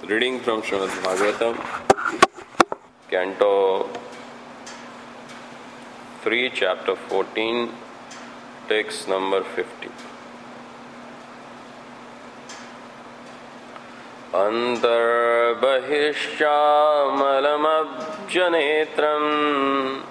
Reading from Srimad Bhagavatam, Canto 3, Chapter 14, text number 50. Antarbahishyamalabjanetram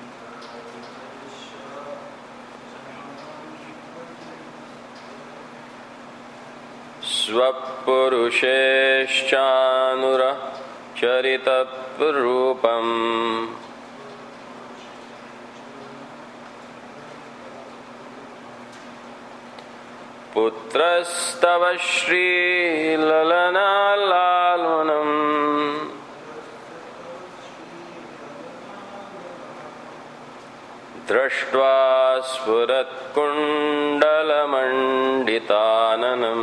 Svapurusheschanura charitatvarupam Putrastava Shri Lalana Lalvanam Drashtva Spurat Kundalamanditananam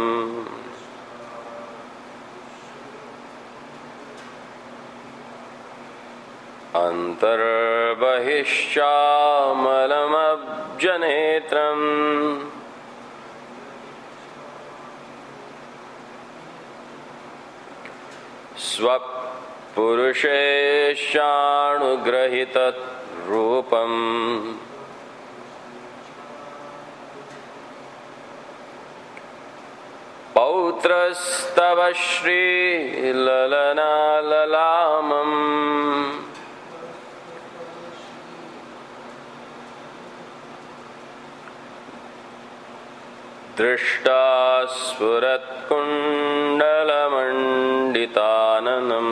Antarbahishyamalabjanetram Swapurusheshanugrahitat rupam Pautrastava Shri Lalana Lalamam Drishta Spurat Kundalamanditananam.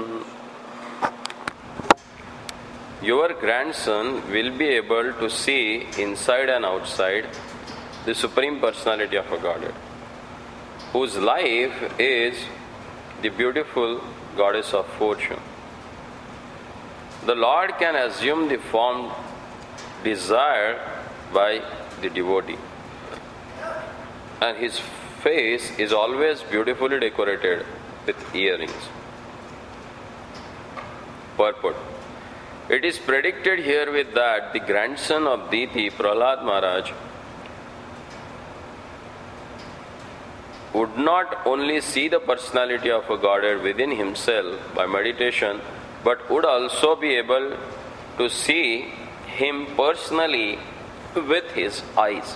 Your grandson will be able to see inside and outside the Supreme Personality of a Godhead, whose life is the beautiful Goddess of Fortune. The Lord can assume the form desired by the devotee, and his face is always beautifully decorated with earrings. Purport. It is predicted herewith that the grandson of Diti, Prahlad Maharaj, would not only see the personality of a Godhead within himself by meditation, but would also be able to see him personally with his eyes.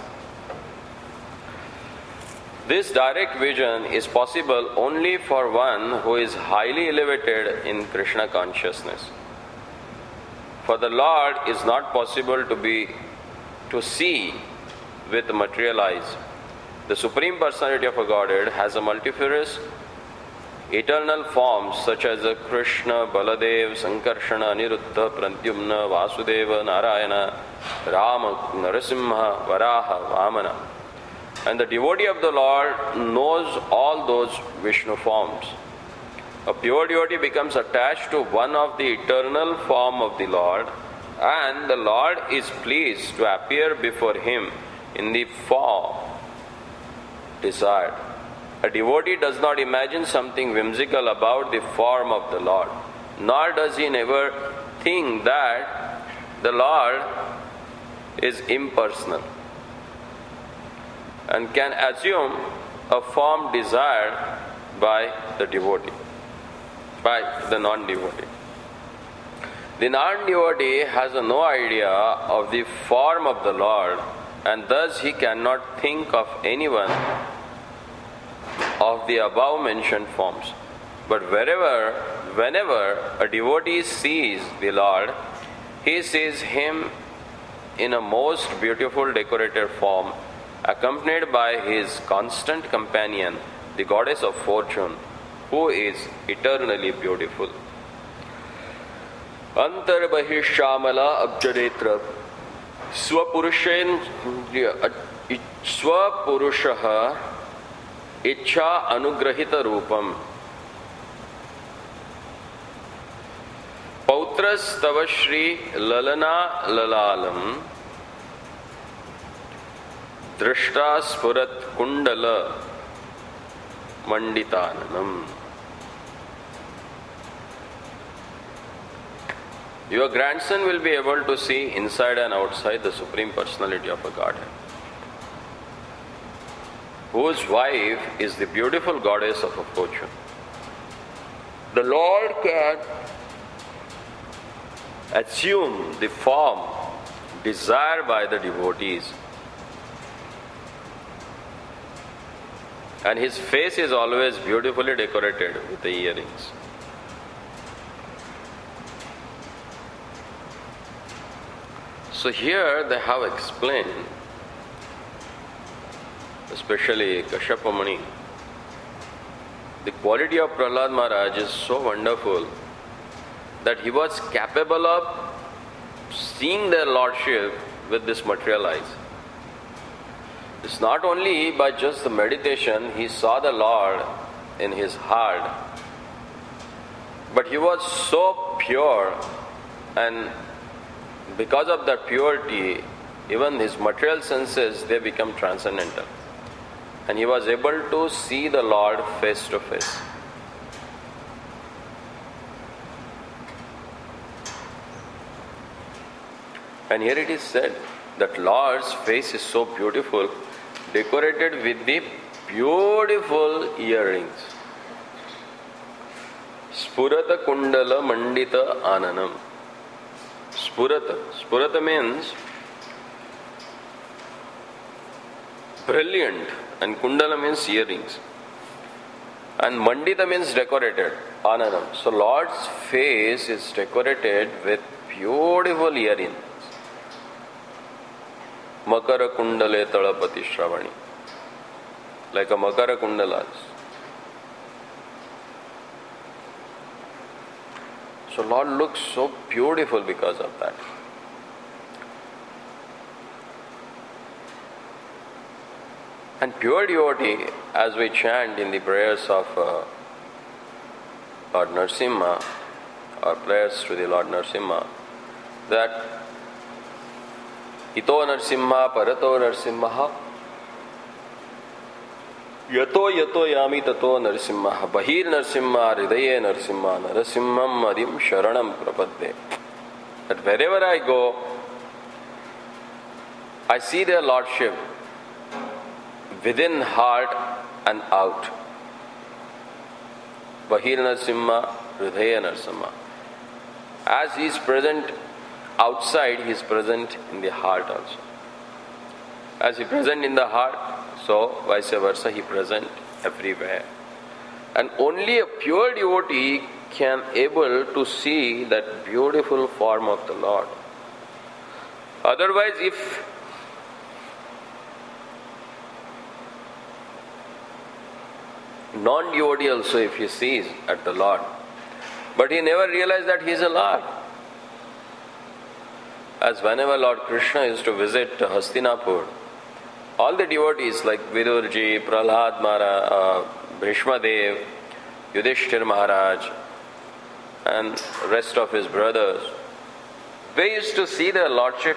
This direct vision is possible only for one who is highly elevated in Krishna consciousness. For the Lord is not possible to see with material eyes. The Supreme Personality of a Godhead has a multifarious eternal forms such as Krishna, Baladev, Sankarshana, Aniruddha, Pradyumna, Vasudeva, Narayana, Rama, Narasimha, Varaha, Vamana. And the devotee of the Lord knows all those Vishnu forms. A pure devotee becomes attached to one of the eternal form of the Lord, and the Lord is pleased to appear before him in the form desired. A devotee does not imagine something whimsical about the form of the Lord, nor does he never think that the Lord is impersonal, and can assume a form desired by the devotee, by the non-devotee. The non-devotee has no idea of the form of the Lord, and thus he cannot think of anyone of the above mentioned forms. But whenever a devotee sees the Lord, he sees him in a most beautiful decorated form, accompanied by his constant companion, the Goddess of Fortune, who is eternally beautiful. Antarbahishямala abjanetra Swapurushaha Ichha Anugrahita Rupam Pautras Tava Shri Lalana Lalalam Drashta Spurat Kundala Manditananam. Your grandson will be able to see inside and outside the Supreme Personality of a Godhead, whose wife is the beautiful goddess of a fortune. the Lord can assume the form desired by the devotees. And his face is always beautifully decorated with the earrings. So here they have explained, especially Kashyapa Muni, the quality of Prahlad Maharaj is so wonderful that he was capable of seeing their lordship with this material eyes. It's not only by just the meditation he saw the Lord in his heart, but he was so pure, and because of that purity, even his material senses, they become transcendental. And he was able to see the Lord face to face. And here it is said that Lord's face is so beautiful, decorated with the beautiful earrings. Spurata Kundala Mandita Ananam. Spurata. Spurata means brilliant, and Kundala means earrings. And Mandita means decorated, Ananam. So Lord's face is decorated with beautiful earrings. Makara Kundale Talapati Shravani. Like a Makara Kundalas. So Lord looks so beautiful because of that. And pure devotee, as we chant in the prayers of Lord Narasimha, or prayers to the Lord Narasimha, that Ito Narasimha, Parato Narasimha, Yato Yato Yami Tato Narasimha, Bahir Narasimha, Hridaye Narasimha, Narasimham Adim Sharanam Prapadde. That wherever I go, I see their lordship within heart and out. Bahir Narasimha, Hridaya Narasimha. As he is present outside, he is present in the heart also. As he is present in the heart, so vice versa, he is present everywhere. And only a pure devotee can able to see that beautiful form of the Lord. Otherwise, if non-devotee also, if he sees at the Lord, but he never realized that he is a Lord. As whenever Lord Krishna used to visit Hastinapur, all the devotees like Vidurji, Prahlad Maharaj, Bhishma Dev, Yudhishthir Maharaj, and rest of his brothers, they used to see their lordship,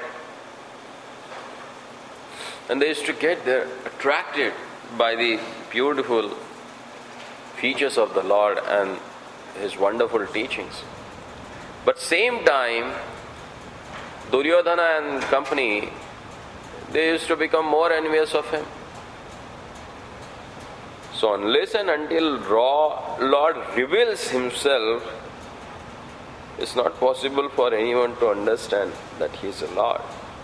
and they used to get there attracted by the beautiful features of the Lord and his wonderful teachings. But same time, Duryodhana and company, they used to become more envious of him. So unless and until Lord reveals himself, it's not possible for anyone to understand that he is a Lord.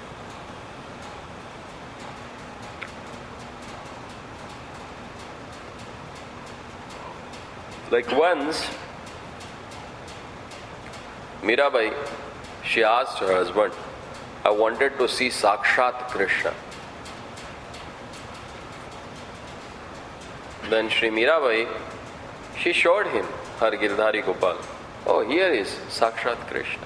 Like once, Mirabai, she asked her husband, I wanted to see Sakshat Krishna. Then Sri Mirabai, she showed him her Girdhari Gopal. Oh, here is Sakshat Krishna.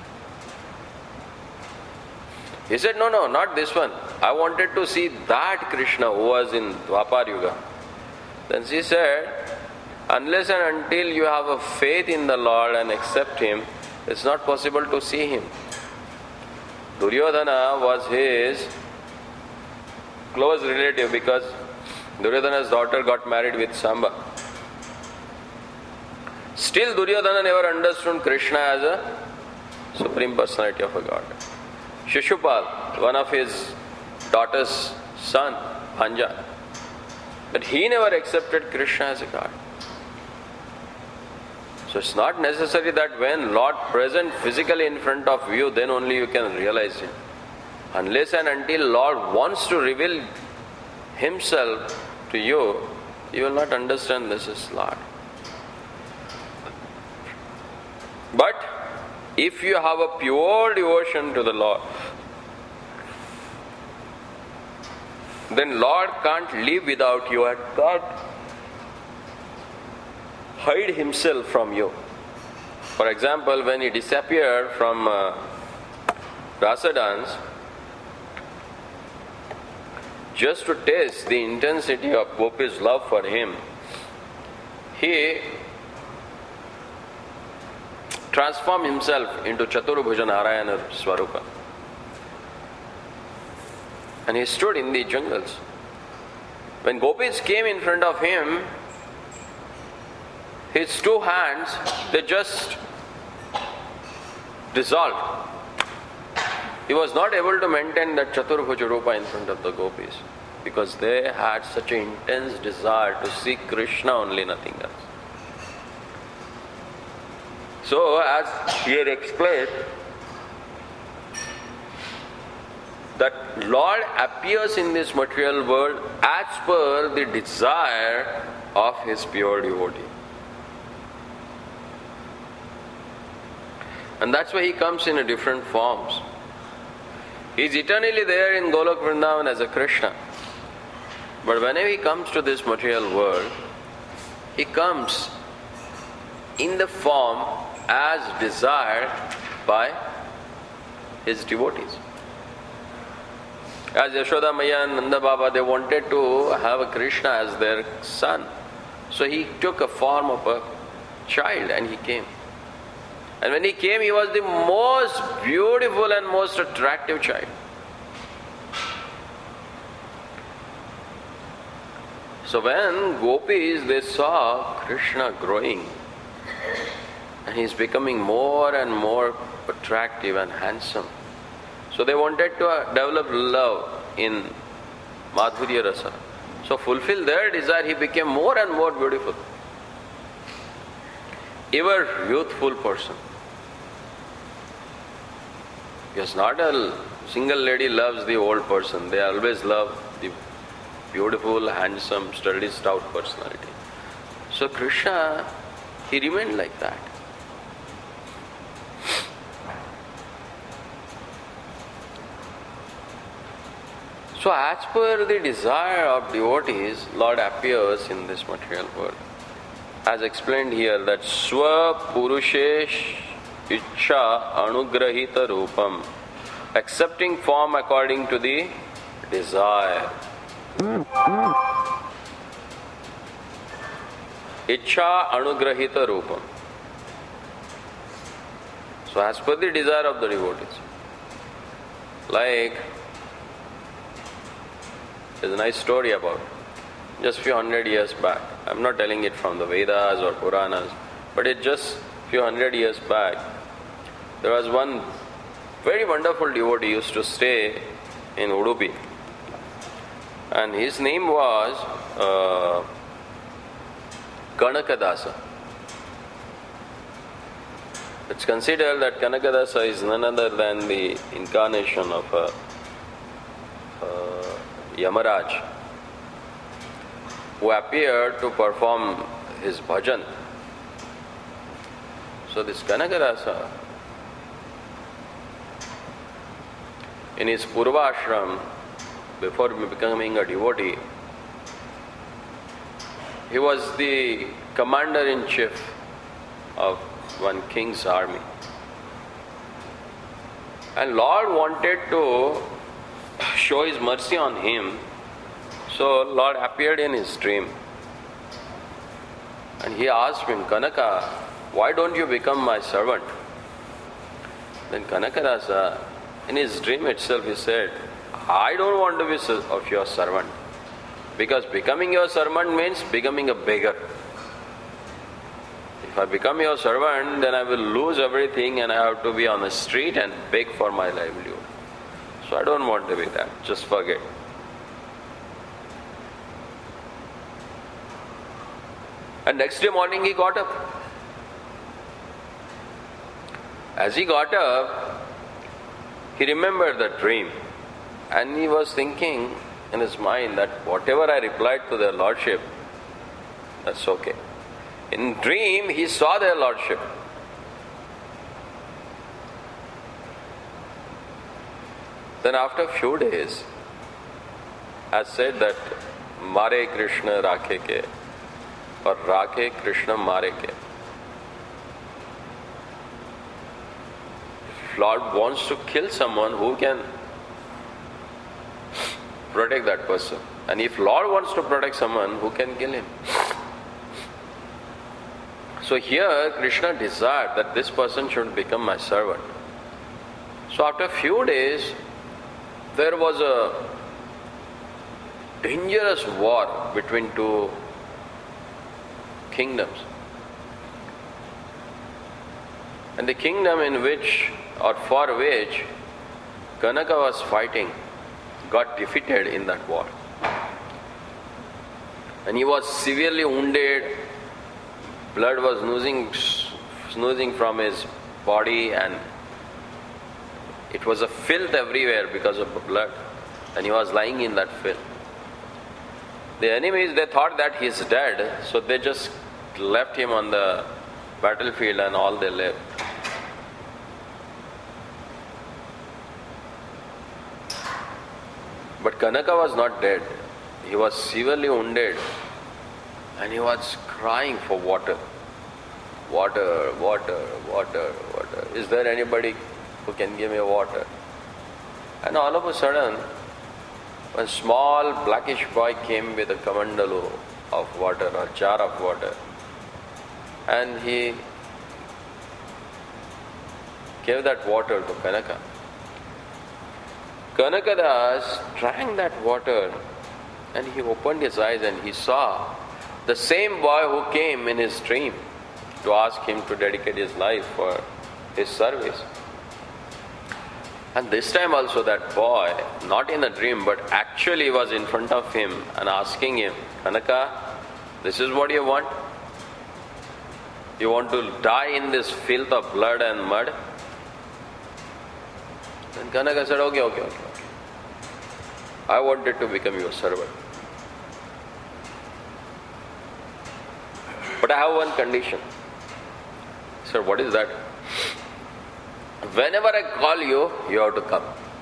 He said, no, not this one. I wanted to see that Krishna who was in Dwapar Yuga. Then she said, unless and until you have a faith in the Lord and accept Him, it's not possible to see Him. Duryodhana was his close relative because Duryodhana's daughter got married with Samba. Still Duryodhana never understood Krishna as a Supreme Personality of a God. Shishupal, one of his daughter's son, Bhanja, but he never accepted Krishna as a God. So it's not necessary that when Lord present physically in front of you, then only you can realize Him. Unless and until Lord wants to reveal Himself to you, you will not understand this is Lord. But if you have a pure devotion to the Lord, then Lord can't live without you and can't hide Himself from you. For example, when He disappeared from Rasa dance, just to test the intensity of Gopi's love for Him, He transformed Himself into Chaturbhuja Narayana Swarupa. And He stood in the jungles. When Gopis came in front of Him, His two hands, they just dissolved. He was not able to maintain that Chaturbhuja Rupa in front of the Gopis because they had such an intense desire to see Krishna only, nothing else. So, as here explained, that Lord appears in this material world as per the desire of His pure devotee. And that's why He comes in different forms. He is eternally there in Golok Vrindavan as a Krishna. But whenever He comes to this material world, He comes in the form as desired by His devotees. As Yashoda Maya and Nanda Baba, they wanted to have a Krishna as their son. So He took a form of a child and He came. And when He came, He was the most beautiful and most attractive child. So when Gopis, they saw Krishna growing, and He is becoming more and more attractive and handsome, so they wanted to develop love in Madhurya Rasa. So fulfill their desire, He became more and more beautiful. Ever youthful person. Because not a single lady loves the old person. They always love the beautiful, handsome, sturdy, stout personality. So Krishna, He remained like that. So as per the desire of devotees, Lord appears in this material world. As explained here, that Swa Purushesh Ichcha Anugrahita Rupam, accepting form according to the desire. Ichcha Anugrahita Rupam. So as per the desire of the devotees. Like, there's a nice story about just few hundred years back. I'm not telling it from the Vedas or Puranas, but it's just few hundred years back. There was one very wonderful devotee used to stay in Udupi, and his name was Kanakadasa. It's considered that Kanakadasa is none other than the incarnation of Yamaraj, who appeared to perform his bhajan. So this Kanakadasa, in his Purva ashram, before becoming a devotee, he was the commander-in-chief of one king's army. And Lord wanted to show His mercy on him. So Lord appeared in his dream. And He asked him, Kanaka, why don't you become my servant? Then Kanakadasa, in his dream itself, he said, I don't want to be of your servant. Because becoming your servant means becoming a beggar. If I become your servant, then I will lose everything and I have to be on the street and beg for my livelihood. So I don't want to be that. Just forget. And next day morning he got up. As he got up, he remembered the dream, and he was thinking in his mind that whatever I replied to their lordship, that's okay. In dream, he saw their lordship. Then after a few days, as said that Mare Krishna Rakhe ke, or Rakhe Krishna Mare ke. If Lord wants to kill someone, who can protect that person? And if Lord wants to protect someone, who can kill him? So here Krishna desired that this person should become my servant. So after a few days, there was a dangerous war between two kingdoms. And the kingdom in which, or for which, Kanaka was fighting, got defeated in that war. And he was severely wounded, blood was oozing from his body, and it was a filth everywhere because of the blood. And he was lying in that filth. The enemies, they thought that he is dead, so they just left him on the battlefield and all they left. But Kanaka was not dead. He was severely wounded and he was crying for water. Water, water, water, water. Is there anybody who can give me water? And all of a sudden, one small blackish boy came with a kamandalu of water, or jar of water, and he gave that water to Kanaka. Kanakadas drank that water and he opened his eyes and he saw the same boy who came in his dream to ask him to dedicate his life for his service. And this time also that boy, not in a dream but actually was in front of him and asking him, Kanaka, this is what you want? You want to die in this filth of blood and mud? Then Kanaka said, okay. I wanted to become your servant. But I have one condition. Sir, what is that? Whenever I call you, you have to come.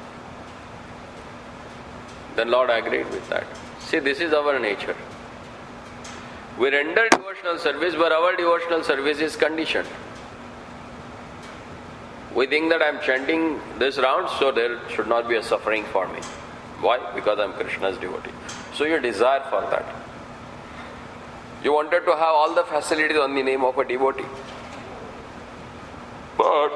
Then Lord agreed with that. See, this is our nature. We render devotional service, but our devotional service is conditioned. We think that I am chanting this round, so there should not be a suffering for me. Why? Because I am Krishna's devotee. So you desire for that. You wanted to have all the facilities on the name of a devotee. But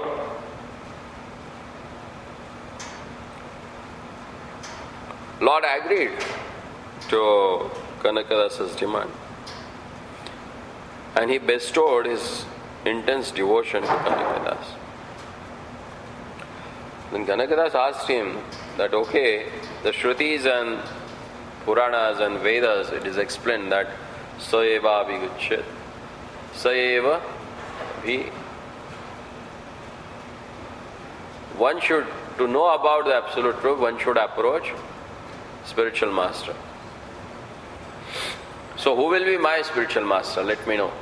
Lord agreed to Kanakadasa's demand. And he bestowed his intense devotion to Kanakadas. Then Kanakadas asked him that, okay, the Shrutis and Puranas and Vedas, it is explained that Saeva Abhiguchyat. Saeva Abhi. One should, to know about the absolute truth, one should approach spiritual master. So who will be my spiritual master? Let me know.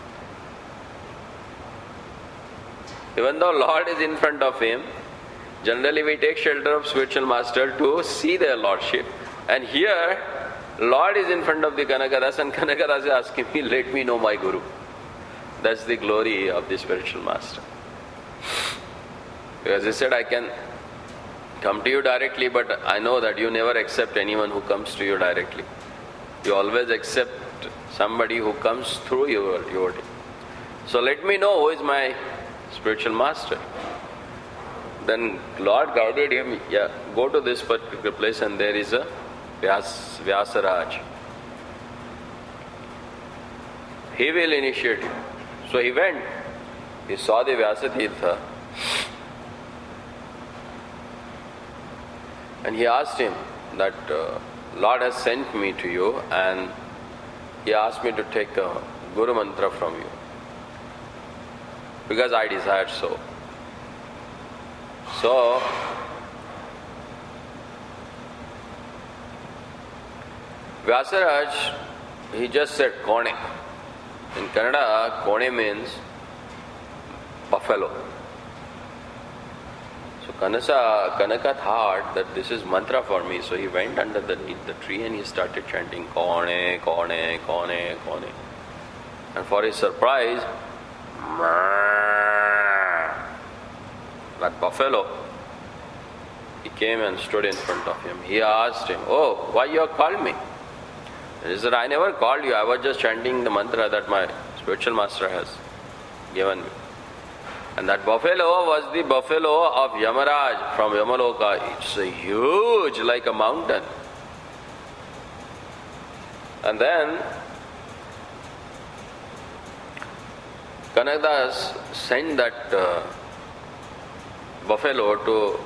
Even though Lord is in front of him, generally we take shelter of spiritual master to see their lordship. And here, Lord is in front of the Kanakadas and Kanakadas is asking me, let me know my Guru. That's the glory of the spiritual master. Because he said, I can come to you directly, but I know that you never accept anyone who comes to you directly. You always accept somebody who comes through your devotee. So let me know who is my spiritual master. Then Lord guided him, go to this particular place and there is a Vyasaraj. He will initiate you. So he went. He saw the Vyasatirtha. And he asked him that Lord has sent me to you and he asked me to take a Guru Mantra from you. Because I desired so. So, Vyasaraj, he just said Kone. In Kannada, Kone means buffalo. So Kanaka thought that this is mantra for me, so he went underneath the tree and he started chanting Kone, Kone, Kone, Kone. And for his surprise, that buffalo, he came and stood in front of him. He asked him, "Oh, why you have called me?" And he said, "I never called you, I was just chanting the mantra that my spiritual master has given me." And that buffalo was the buffalo of Yamaraj from Yamaloka. It's a huge, like a mountain. And then Kanakadas sent that buffalo to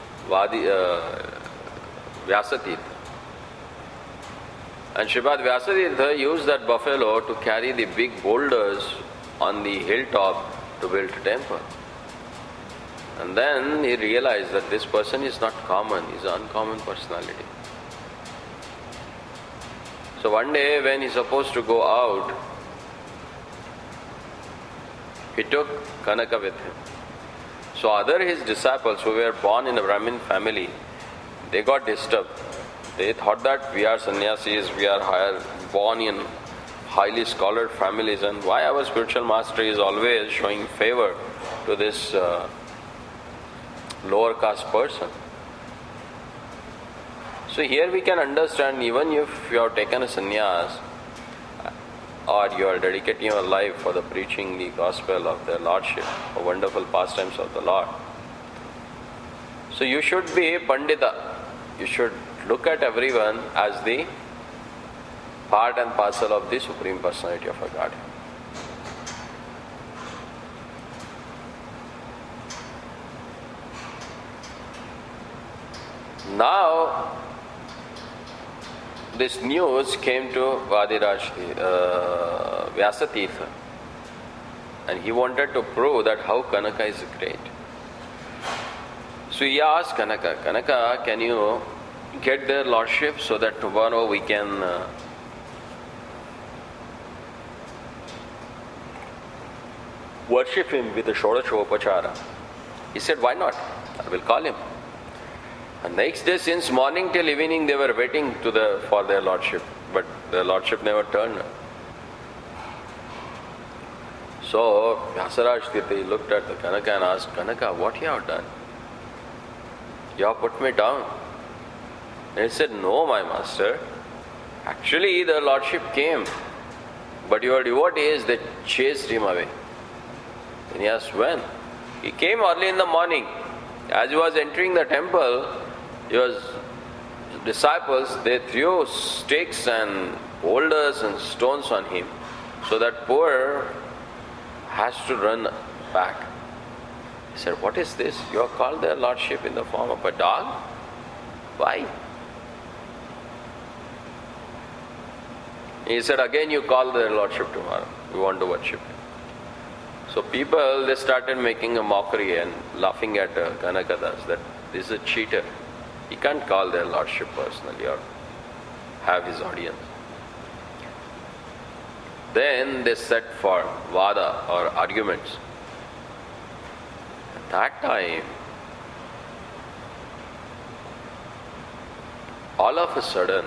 Vyasatirtha. And Sripad Vyasatirtha used that buffalo to carry the big boulders on the hilltop to build a temple. And then he realized that this person is not common, he's an uncommon personality. So one day when he's supposed to go out, he took Kanaka with him. So other his disciples who were born in a Brahmin family, they got disturbed. They thought that we are sannyasis, we are born in highly scholared families, and why our spiritual master is always showing favor to this lower caste person. So here we can understand, even if you have taken a sannyas or you are dedicating your life for the preaching the gospel of the Lordship, or wonderful pastimes of the Lord. So you should be Pandita. You should look at everyone as the part and parcel of the Supreme Personality of a Godhead. Now, this news came to Vyasatirtha, and he wanted to prove that how Kanaka is great. So he asked Kanaka, "Kanaka, can you get their lordship so that tomorrow we can worship him with the Shodashopachara?" He said, "Why not? I will call him." And next day, since morning till evening, they were waiting for their lordship, but their lordship never turned up. So Vyasaraj Tirtha looked at the Kanaka and asked, "Kanaka, what you have done? You have put me down." And he said, "No, my master. Actually, the lordship came, but your devotees, they chased him away." And he asked, "When?" "He came early in the morning. As he was entering the temple, his disciples, they threw sticks and boulders and stones on him, so that poor has to run back." He said, "What is this? You have called their lordship in the form of a dog? Why?" He said, "Again you call their lordship tomorrow. We want to worship him." So people, they started making a mockery and laughing at Kanakadas that this is a cheater. He can't call their lordship personally or have his audience. Then they set for vada or arguments. At that time, all of a sudden,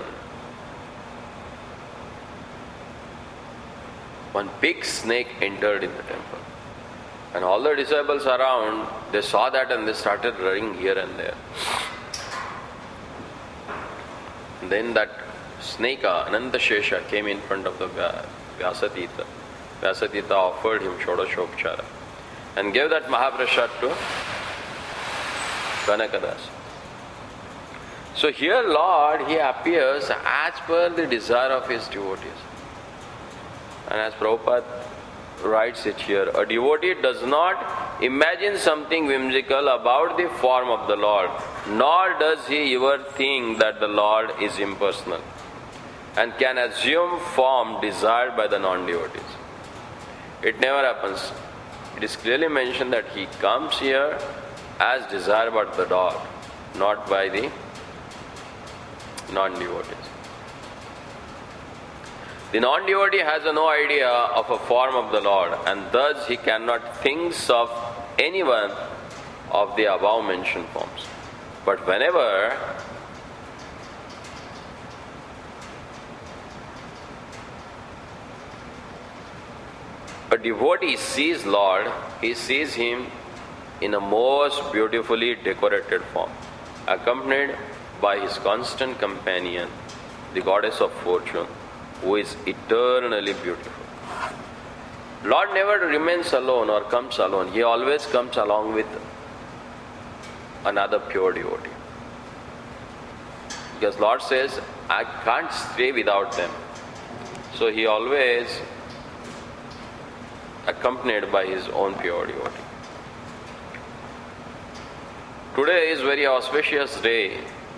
one big snake entered in the temple. And all the disciples around, they saw that and they started running here and there. And then that snake, Anantashesha, came in front of the Vyasatirtha. Vyasatirtha offered him Shodashopachara and gave that Mahaprasad to Kanakadas. So here Lord, He appears as per the desire of His devotees. And as Prabhupada writes it here, a devotee does not imagine something whimsical about the form of the Lord, nor does he ever think that the Lord is impersonal and can assume form desired by the non-devotees. It never happens. It is clearly mentioned that he comes here as desired by the Lord, not by the non-devotees. The non-devotee has no idea of a form of the Lord, and thus he cannot think of anyone of the above mentioned forms. But whenever a devotee sees Lord, he sees him in a most beautifully decorated form, accompanied by his constant companion, the goddess of fortune, who is eternally beautiful. Lord never remains alone or comes alone. He always comes along with another pure devotee. Because Lord says, I can't stay without them. So he always accompanied by his own pure devotee. Today is very auspicious day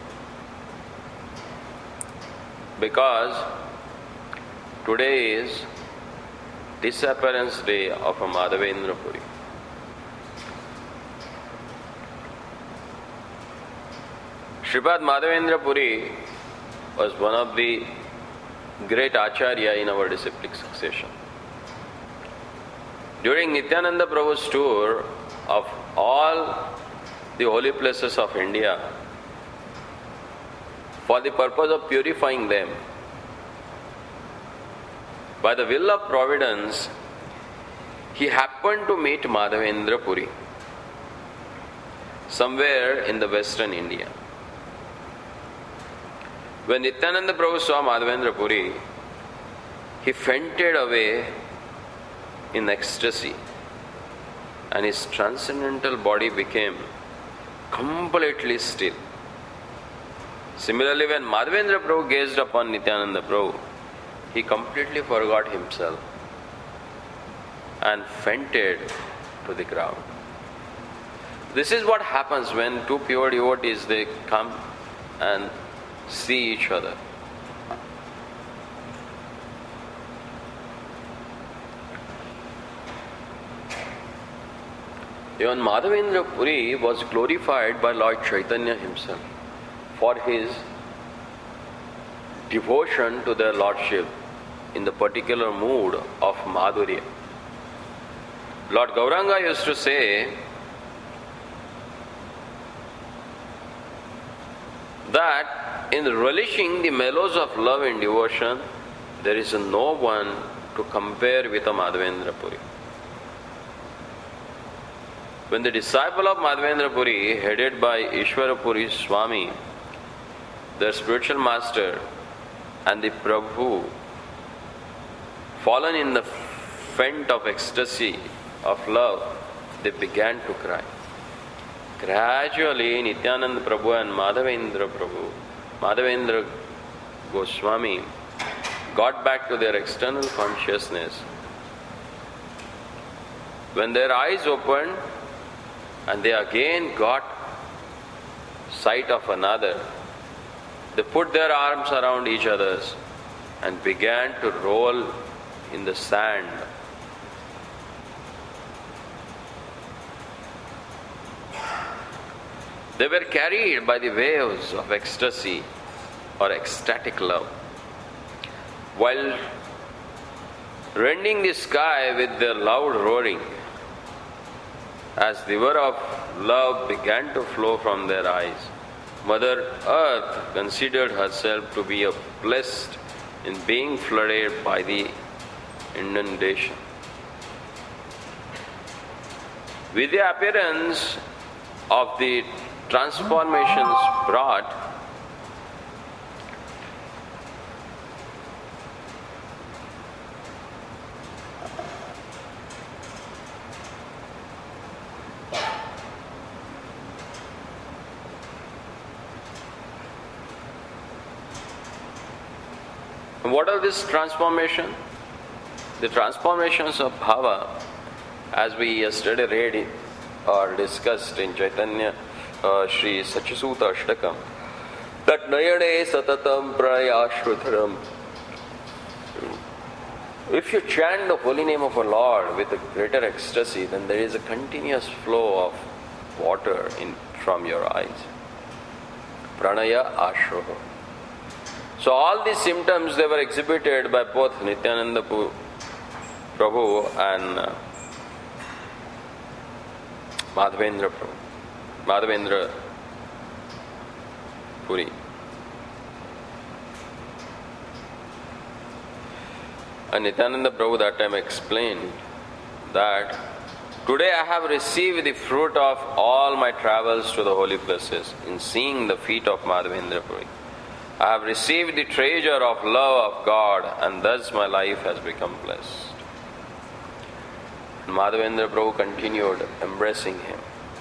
because today is disappearance day of a Madhavendra Puri. Sripad Madhavendra Puri was one of the great Acharya in our disciplic succession. During Nityananda Prabhu's tour of all the holy places of India, for the purpose of purifying them, by the will of Providence, he happened to meet Madhavendra Puri somewhere in the western India. When Nityananda Prabhu saw Madhavendra Puri, he fainted away in ecstasy, and his transcendental body became completely still. Similarly, when Madhavendra Prabhu gazed upon Nityananda Prabhu, he completely forgot himself and fainted to the ground. This is what happens when two pure devotees, they come and see each other. Even Madhavendra Puri was glorified by Lord Chaitanya himself for his devotion to their Lordship in the particular mood of Madhurya. Lord Gauranga used to say that in relishing the mellows of love and devotion, there is no one to compare with a Madhavendra Puri. When the disciple of Madhavendra Puri, headed by Ishwara Puri Swami, their spiritual master, and the Prabhu, fallen in the faint of ecstasy of love, they began to cry. Gradually, Nityananda Prabhu and Madhavendra Goswami got back to their external consciousness. When their eyes opened and they again got sight of another, they put their arms around each other's and began to roll in the sand. They were carried by the waves of ecstasy or ecstatic love, while rending the sky with their loud roaring. As the river of love began to flow from their eyes, Mother Earth considered herself to be blessed in being flooded by the inundation. With the appearance of the transformations brought, what are these transformations? The transformations of bhava, as we yesterday read or discussed in Chaitanya Sri Sachisuta Ashtakam, that Nayane Satatam Prayashrudharam. If you chant the holy name of a Lord with a greater ecstasy, then there is a continuous flow of water from your eyes. Pranaya ashroho. So all these symptoms, they were exhibited by both Nityananda Prabhu and Madhavendra Puri. And Nityananda Prabhu that time explained that today I have received the fruit of all my travels to the holy places in seeing the feet of Madhavendra Puri. I have received the treasure of love of God, and thus my life has become blessed. And Madhavendra Prabhu continued embracing him.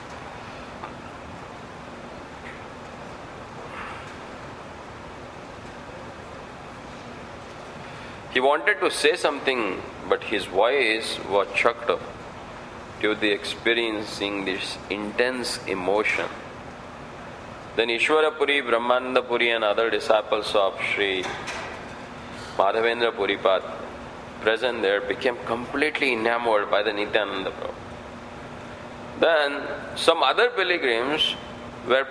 He wanted to say something, but his voice was choked up due to the experiencing this intense emotion. Then Ishwara Puri, Brahmananda Puri and other disciples of Sri Madhavendra Puripad present there became completely enamored by the Nityananda Prabhu. Then some other pilgrims were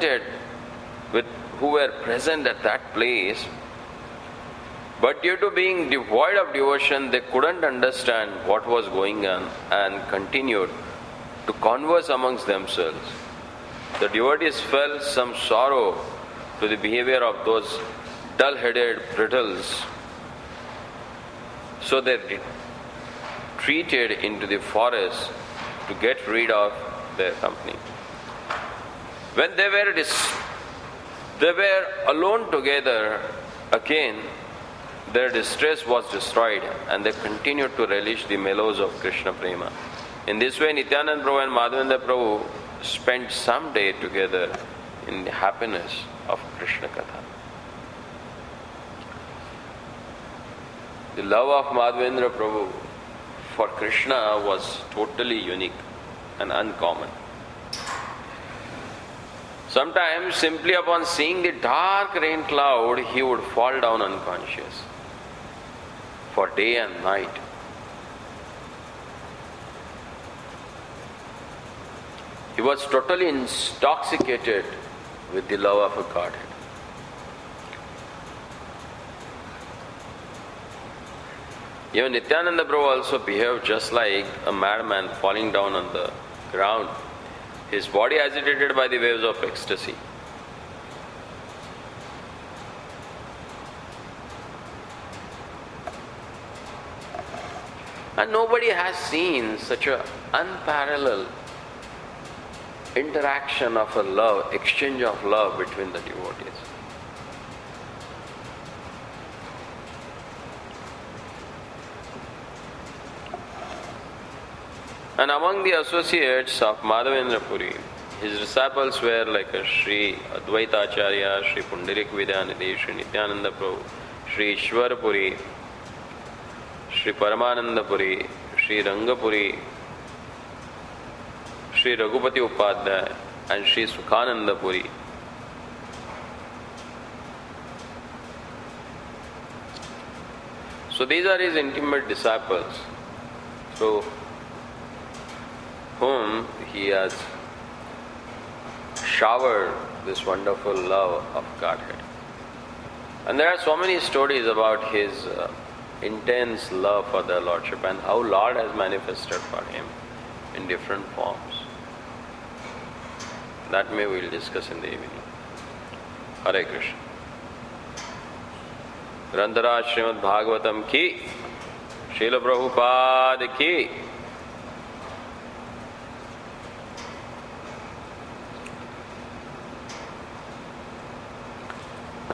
who were present at that place, but due to being devoid of devotion, they couldn't understand what was going on and continued to converse amongst themselves. The devotees felt some sorrow to the behavior of those dull-headed brittles, so they retreated into the forest to get rid of their company. When they were alone together again, their distress was destroyed and they continued to relish the mellows of Krishna Prema. In this way, Nityananda Prabhu and Madhavendra Prabhu spent some day together in the happiness of Krishna Katha. The love of Madhavendra Prabhu for Krishna was totally unique and uncommon. Sometimes, simply upon seeing the dark rain cloud, he would fall down unconscious for day and night. He was totally intoxicated with the love of a Godhead. Even Nityananda Prabhu also behaved just like a madman falling down on the ground, his body agitated by the waves of ecstasy. And nobody has seen such an unparalleled interaction of a love, exchange of love between the devotees. And among the associates of Madhavendra Puri, his disciples were like Sri Advaita Acharya, Sri Pundarik Vidyanidhi, Sri Nityananda Prabhu, Sri Ishwara Puri, Sri Paramananda Puri, Sri Rangapuri, Sri Raghupati Upadhyaya and Sri Sukhananda Puri. So these are his intimate disciples through whom he has showered this wonderful love of Godhead. And there are so many stories about his intense love for the Lordship and how Lord has manifested for him in different forms. That we will discuss in the evening. Hare Krishna. Grantharaj Srimad Bhagavatam ki, Srila Prabhupada ki.